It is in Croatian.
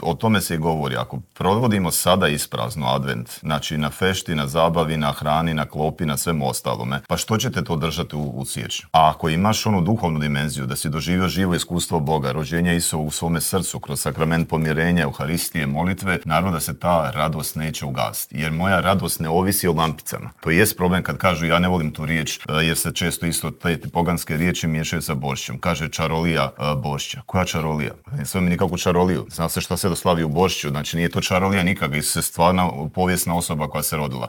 O tome se i govori. Ako provodimo sada isprazno advent, znači na fešti, na zabavi, na hrani, na klopi, na svemu ostalome, pa što ćete to držati u siječnju? A ako imaš onu duhovnu dimenziju, da si doživio živo iskustvo Boga, rođenje Isua u svome srcu, kroz sakrament pomirenja, Euharistije, molitve, naravno da se ta radost neće ugasiti. Jer moja radost ne ovisi o lampicama. To jest problem kad kažu ja ne volim tu riječ, jer se često isto te poganske riječi miješaju sa Božićem. Kaže čarolija Božića. Koja čarolija? Ne sve mi nikakvu čaroliju. Zna se šta se doslavi u Božiću. Znači nije to čarolija nikakva. Isus je stvarna povijesna osoba koja se rodila.